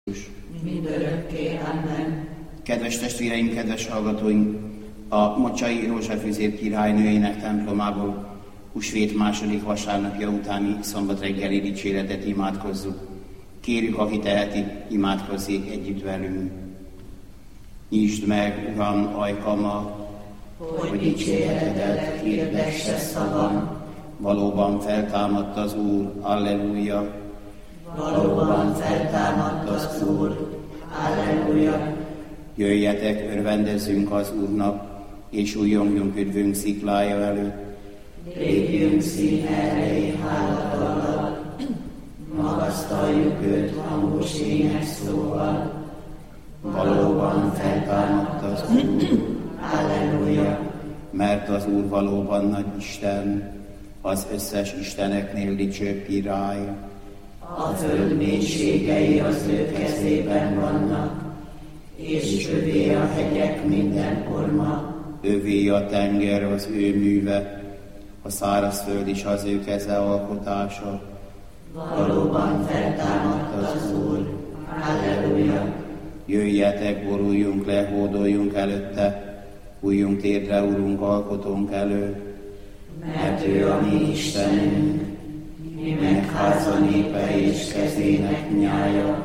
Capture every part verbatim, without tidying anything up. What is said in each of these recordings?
mindörökké. Amen. Kedves testvéreim, kedves hallgatóink! A Mocsai Rózsafűzér királynőjének templomából húsvét második vasárnapja utáni szombat reggeli dicséretet imádkozzuk. Kérjük, aki teheti, imádkozzék együtt velünk. Nyisd meg, Uram, ajkamat, hogy dicséretedet hirdesse szavam. Valóban feltámadt az Úr, alleluja! Valóban feltámadt az Úr, alleluja! Jöjjetek, örvendezzünk az Úrnak, és újjongjunk üdvünk sziklája előtt. Lépjünk színe elé háladallal, magasztaljuk őt hangos énekszóval. Valóban feltámadt az Úr, alleluja! Mert az Úr valóban nagy Isten, az összes isteneknél dicsőbb király. A föld mélységei az ő kezében vannak, és övé a hegyek minden orma. Övé a tenger az ő műve, a szárazföld is az ő keze alkotása. Valóban feltámadt az Úr, alleluja! Jöjjetek, boruljunk le, hódoljunk előtte, hújjunk térdre, Urunk, alkotónk elő. Mert ő a mi Istenünk, mi megháza népe és kezének nyája.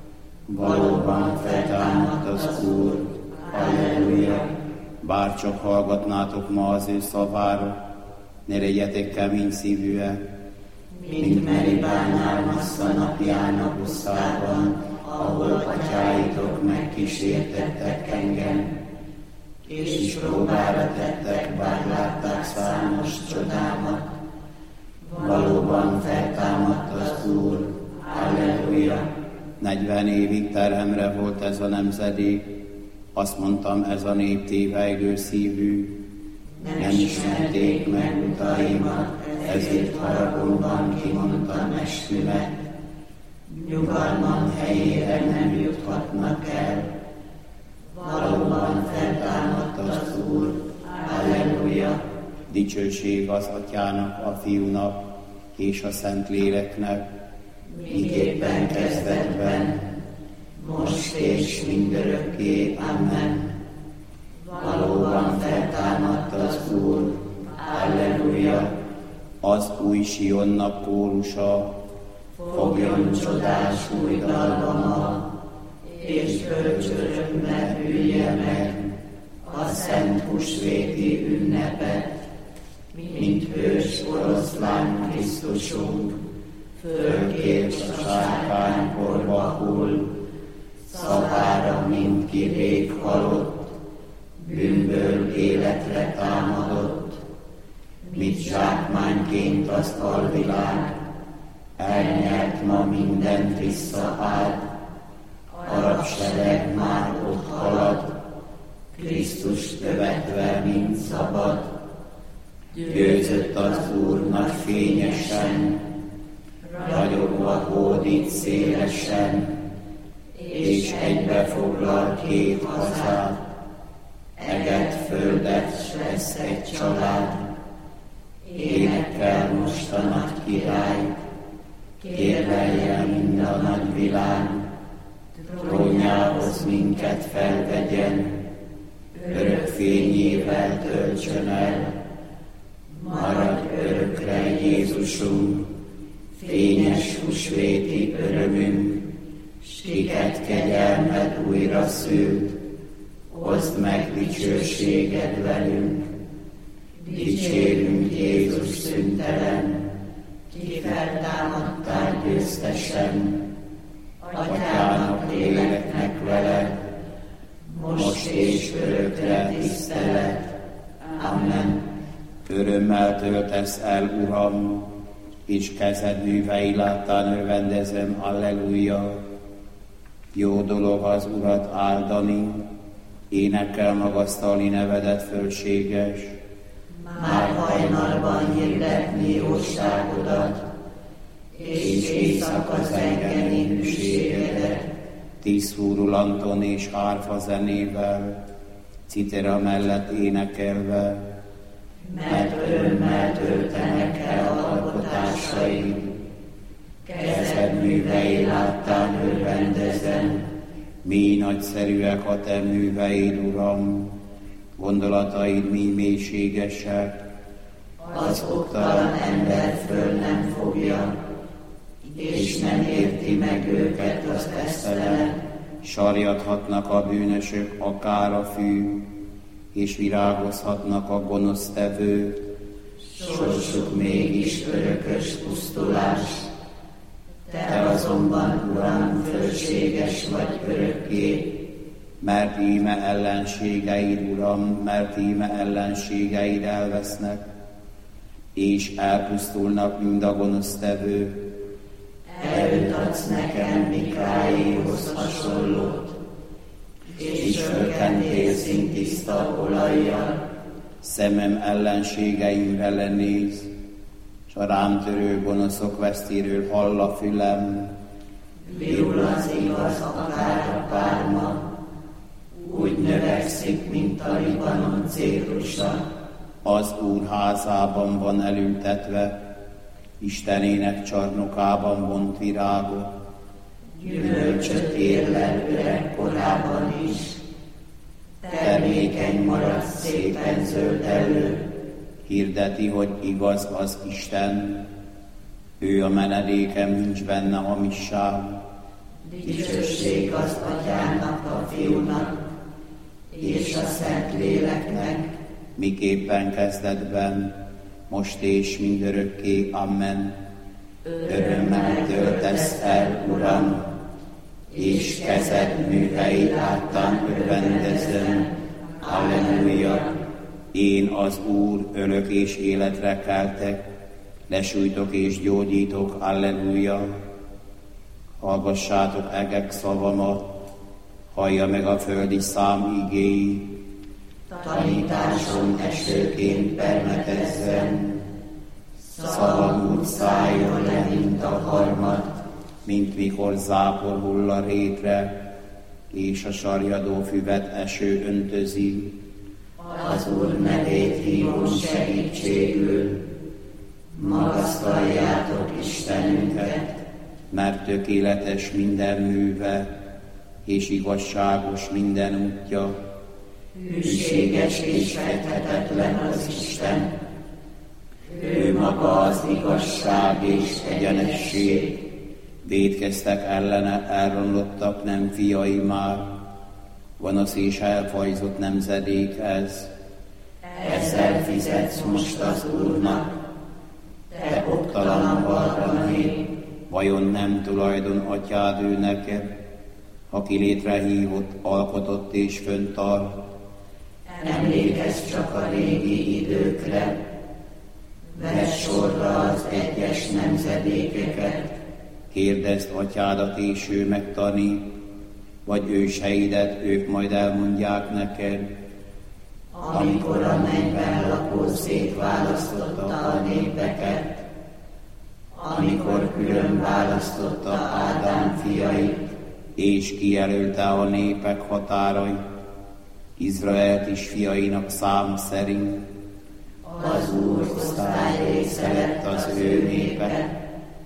Valóban feltámadt az Úr, alleluja! Bárcsak hallgatnátok ma az ő szavára, ne legyetek kemény szívűek. Mint Meribánál Massza napjának osztában, ahol atyáitok megkísértettek engem, és is próbára tettek, bár látták számos csodámat. Valóban feltámadt az Úr, alleluja! Negyven évig terhemre volt ez a nemzedék, azt mondtam, ez a nép tévejgő szívű. Nem ismerték meg utaimat, ezért haragomban kimondtam esküvet. Nyugalmam helyére nem juthatnak el. Valóban feltámadt az Úr, alleluja! Dicsőség az Atyának, a Fiúnak és a Szentléleknek, miképpen kezdetben, most és mindörökké. Amen. Valóban feltámadt az Úr, alleluja! Az új Sionnak kórusa, fogjon csodás új dallammal, és bölcsöröknek ülje meg a szent húsvéti ünnepet, mint hős oroszlán Krisztusunk, fölkért a sárkányporba hull, szavára mindki rég halott, bűnből életre támadott, mit zsákmányként az alvilág, elnyert ma mindent visszaáll, a rabsereg már ott halad, Krisztus követve mind szabad. Győzött az Úr nagy fényesen, ragyogva hódít szélesen, és egybefoglal két hazát, eget, földet, s lesz egy család. Énekel most a nagy király, kérlelje mind a nagy világ, trónjához minket felvegyen, örök fényével töltsön el. Maradj örökre Jézusunk, fényes húsvéti örömünk, s kiket kegyelmed újra szült, oszd meg dicsőséged velünk. Dicsérünk Jézus szüntelen, ki feltámadtál győztesen, Atyának, léleknek veled, most és örökre tisztelet. Amen. Örömmel töltesz el, Uram, és kezed művei láttán örvendezem, alleluja! Jó dolog az Urat áldani, énekkel magasztalni nevedet fölséges. Már hajnalban hirdetni jóságodat, és éjszaka zengeni hűségedet. Tíz fúrulanton és hárfa zenével, citera mellett énekelve, mert örömmel töltenek el alkotásaid. Kezed művei láttán örvendezzen. Mi nagyszerűek a te műveid, Uram, gondolataid mi mélységesek. Az oktalan ember föl nem fogja, és nem érti meg őket az esztelen. Sarjadhatnak a bűnösök akár a fű, és virágozhatnak a gonosztevők. Sorsuk mégis örökös pusztulás. Te azonban, Uram, fölséges vagy örökké. Mert íme ellenségeid, Uram, mert íme ellenségeid elvesznek, és elpusztulnak mind a gonosztevők. Erőt adsz nekem Mikáéhoz hasonlót, és fölkentél szintiszta olajjal. Szemem ellenségeimre lenéz, s a rám törő gonoszok vesztéről hall a fülem. Virul az igaz akár a pálma, úgy növekszik, mint a Libanon cédrusa. Az Úr házában van elültetve, Istenének csarnokában vont virágot. Gyümölcsöt érlel öreg korában is, termékeny marad szépen zöldelő. Hirdeti, hogy igaz az Isten, ő a menedékem, nincs benne hamisság. Dicsőség az Atyának, a Fiúnak, és a Szentléleknek, miképpen kezdetben, most és mindörökké. Amen. Örömmel töltesz el, Uram, és kezed művei láttán örvendezem. Alleluja! Én az Úr örök és életre keltek, lesújtok és gyógyítok. Alleluja! Hallgassátok egek szavamat, hallja meg a földi szám igéi. Tanításom esőként permetezzen, szavam úgy szálljon le, mint a harmat, mint mikor zápor hull a rétre, és a sarjadó füvet eső öntözi. Az Úr nevét hívom segítségül, magasztaljátok Istenünket, mert tökéletes minden műve, és igazságos minden útja. Hűséges és fedhetetlen az Isten, ő maga az igazság és egyenesség. Vétkeztek ellene, elromlottak, nem fiai már, gonosz és elfajzott nemzedék ez. Ezzel fizetsz most az Úrnak, te oktalan balra nép. Vajon nem tulajdon atyád ő neked, aki létrehívott, alkotott és fönntart? Emlékezz csak a régi időkre, vess sorra az egyes nemzedékeket. Kérdezd atyádat, és ő megtanít, vagy őseidet, ők majd elmondják neked. Amikor a mennyben lakó szétválasztotta a népeket, amikor külön választotta Ádám fiait, és kijelölte a népek határait, Izraelt is fiainak szám szerint. Az Úr osztály része lett az ő népe,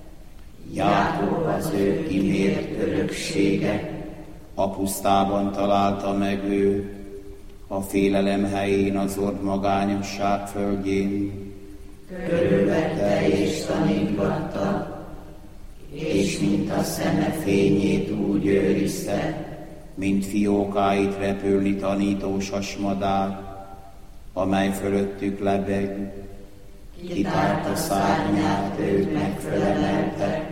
Jákob az ő kimért öröksége. A pusztában találta meg ő, a félelem helyén, az ord magányosság földjén. Körülvette és tanítgatta, és mint a szeme fényét úgy őrizte, mint fiókáit repülni tanító sasmadár, amely fölöttük lebeg. Kitárta szárnyát, őt megfelemelte,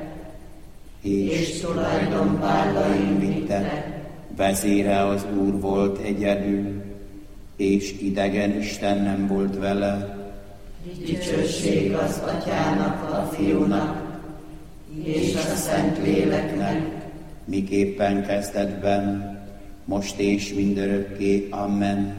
és tulajdonvállain vitte. Vezére az Úr volt egyedül, és idegen Isten nem volt vele. Dicsőség az Atyának, a Fiúnak, és a Szentléleknek, miképpen kezdetben, most és mindörökké. Amen.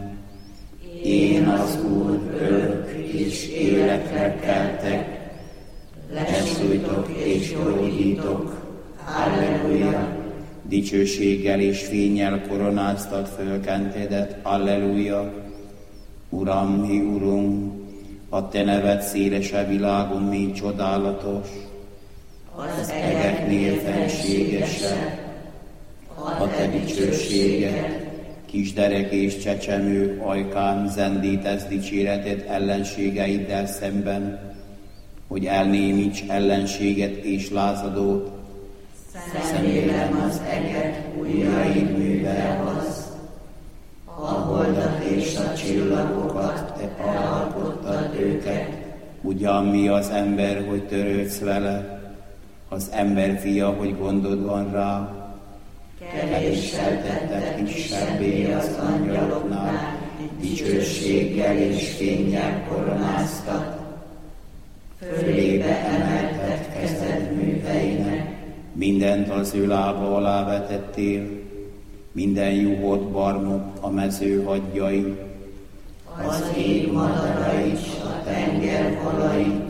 Én az Úr örök és életre keltek, lesújtok és gyógyítok. Alleluja! Dicsőséggel és fénnyel koronáztad fölkentedet. Alleluja! Uram, mi Urunk, a te neved szélese világon mély csodálatos. az egeknél fenségesebb, a te dicsőséged, kisderek és csecsemők ajkán zendítesz dicséreted ellenségeiddel szemben, hogy elnémíts ellenséget és lázadót. szemlélem az eget ujjaid művelhoz, a holdat és a csillagokat, te alkottad őket. Ugyan mi az ember, hogy törődsz vele, az ember fia, hogy gondod van rá. Kevéssel tetted kisebbé az angyaloknál, dicsőséggel és fénnyel koronáztat. Fölébe emelted kezed műveinek, Mindent az ő lába alá vetettél, minden juhot barmok a mező hadjai, az ég madarait, a tenger halait,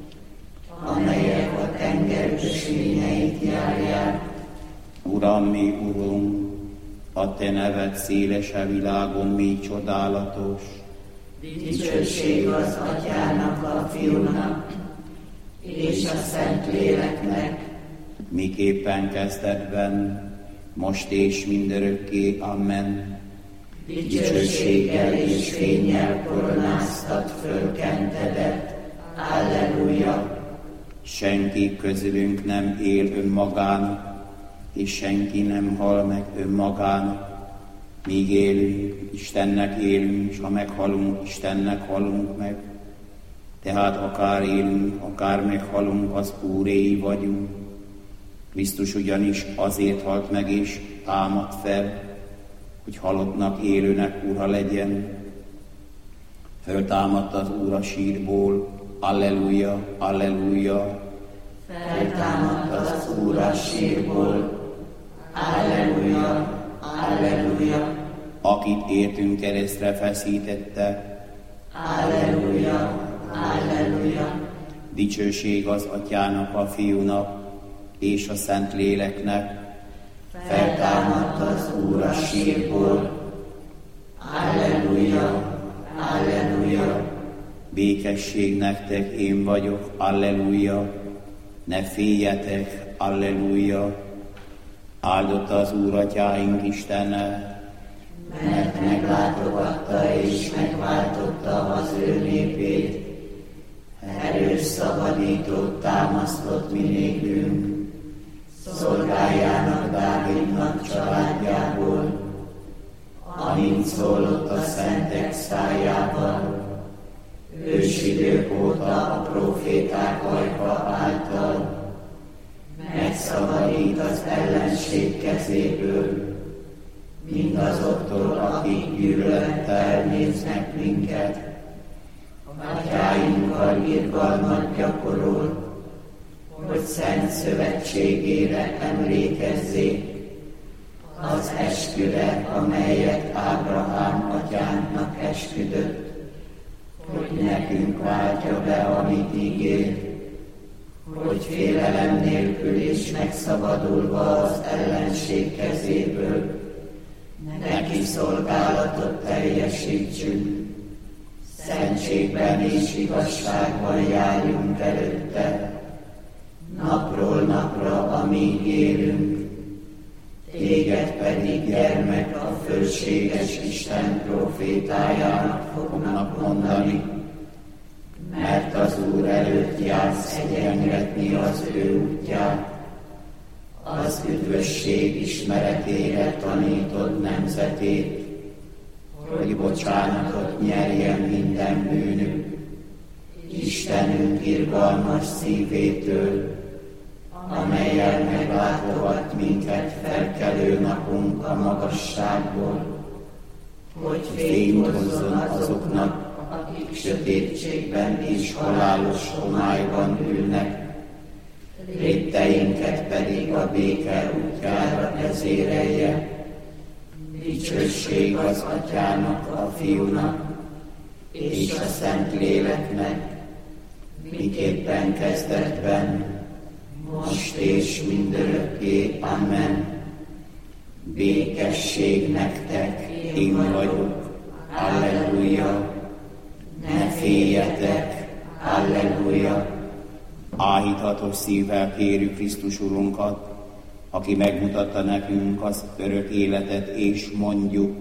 amelyek a tenger ösvényeit járják. Uram, mi Urunk, a te neved széles a világon, mi csodálatos. Dicsőség az Atyának, a Fiúnak és a Szentléleknek, miképpen kezdetben, most és mindörökké. Amen. dicsőséggel és fénnyel koronáztat fölkentedet. Alleluja! Senki közülünk nem él önmagának, és senki nem hal meg önmagának. Míg élünk, Istennek élünk, és ha meghalunk, Istennek halunk meg. Tehát akár élünk, akár meghalunk, az Úréi vagyunk. Krisztus ugyanis azért halt meg és támadt fel, hogy halottnak élőnek ura legyen. Föltámadt az Úr a sírból, alleluja, alleluja. Feltámadt az Úr a sírból, alleluja, alleluja, Akit értünk keresztre feszítette, alleluja, alleluja. dicsőség az Atyának, a Fiúnak és a Szentléleknek. Feltámadt az Úr a sírból, alleluja, alleluja. Békesség nektek, én vagyok, alleluja. Ne féljetek, alleluja. Áldott az Úr Atyáink Istene, Mert meglátogatta és megváltotta az ő népét, erős szabadítót támasztott mi nékünk, szolgájának Dávidnak családjából, amint szólott a szentek szájával, ősidők óta a próféták ajka által, megszabadít az ellenség kezéből, mindazoktól, akik gyűlölettel néznek minket. Atyáinkkal irgalmat gyakorol, hogy szent szövetségére emlékezzék, az esküre, amelyet Ábrahám atyánknak esküdött, hogy nekünk váltja be, amit ígér, hogy félelem nélkül is megszabadulva az ellenség kezéből, neki szolgálatot teljesítsünk, szentségben és igazságban járjunk előtte, napról napra, amíg élünk. Téged pedig, gyermek, a fölséges Isten prófétájának fognak mondani, mert az Úr előtt jársz egyengetni az ő útját, az üdvösség ismeretére tanítod nemzetét, hogy bocsánatot nyerjen minden bűnük, Istenünk irgalmas szívétől, amellyel meglátogat minket felkelő napunk a magasságból, hogy fényt hozzon azoknak, akik sötétségben és halálos homályban ülnek, rétteinket pedig a béke útjára vezérelje. Dicsőség az Atyának, a Fiúnak és a Szentléleknek, miképpen kezdetben, most és mindörökké. Amen. Békesség nektek, én vagyok, alleluja. Ne féljetek, alleluja. Áhítatos szívvel kérjük Krisztus Urunkat, aki megmutatta nekünk az örök életet, és mondjuk: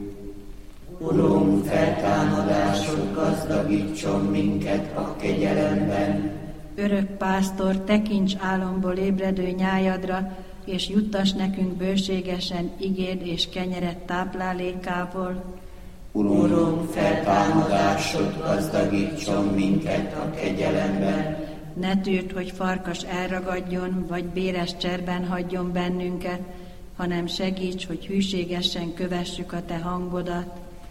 Urunk, feltámadásod gazdagítson minket a kegyelemben. Örök pásztor, tekints álomból ébredő nyájadra, és juttass nekünk bőségesen igéd és kenyeret táplálékából. Urunk, feltámadásod gazdagítson minket a kegyelemben. Ne tűrd, hogy farkas elragadjon, vagy béres cserben hagyjon bennünket, hanem segíts, hogy hűségesen kövessük a te hangodat.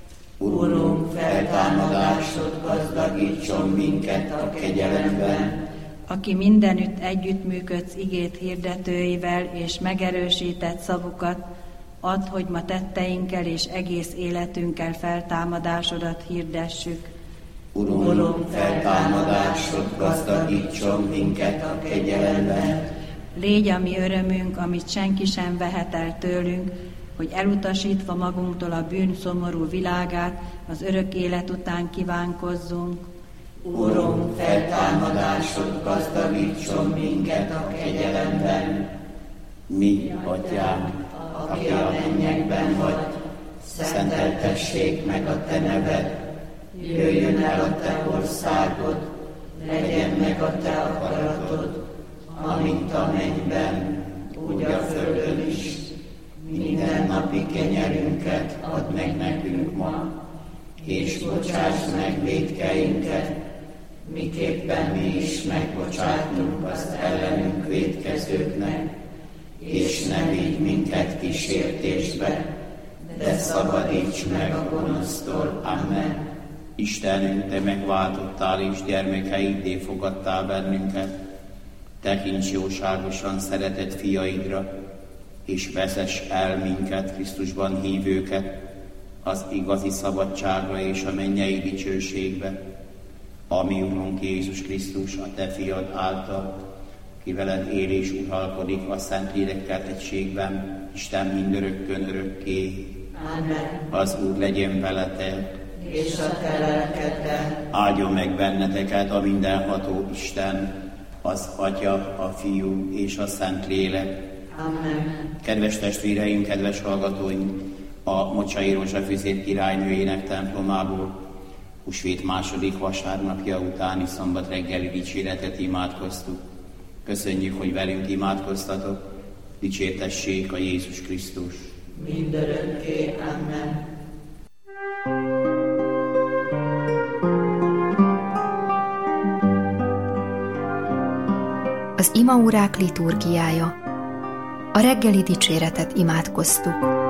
Urunk, feltámadásod gazdagítson minket a kegyelemben. Aki mindenütt együttműködsz igét hirdetőivel, és megerősített szavukat, add, hogy ma tetteinkkel és egész életünkkel feltámadásodat hirdessük. Urunk, feltámadásod gazdagítson minket a kegyelemben. Légy a mi örömünk, amit senki sem vehet el tőlünk, hogy elutasítva magunktól a bűn szomorú világát, az örök élet után kívánkozzunk. Urunk, feltámadásod gazdagítson minket a kegyelemben. Mi, Atyánk, aki a mennyekben vagy, szenteltessék meg a te neved, jöjjön el a te országod, legyen meg a te akaratod, amint a mennyben, úgy a földön is. Minden napi kenyerünket add meg nekünk ma, és bocsáss meg vétkeinket, miképpen mi is megbocsátunk az ellenünk vétkezőknek, és ne vigy minket kísértésbe, de szabadíts meg a gonosztól. Amen. Istenünk, te megváltottál, és gyermekeiddé fogadtál bennünket. Tekints jóságosan szeretett fiaidra, és vezess el minket, Krisztusban hívőket, az igazi szabadságra és a mennyei dicsőségbe, ami Urunk Jézus Krisztus, a te fiad által, ki veled él és uralkodik a Szentlélekkel egységben, Isten mindörökkön örökké. Amen. Az Úr legyen veletek, és a te lelkeddel. Áldjon meg benneteket a mindenható Isten, az Atya, a Fiú és a Szentlélek. Amen. Kedves testvéreim, kedves hallgatóink, a Mocsai Rózsafűzér királynőjének templomából húsvét második vasárnapja utáni szombat reggeli dicséretet imádkoztuk. Köszönjük, hogy velünk imádkoztatok. Dicsértessék a Jézus Krisztus. Mindörökké. Amen. Az imaórák liturgiája. A reggeli dicséretet imádkoztuk.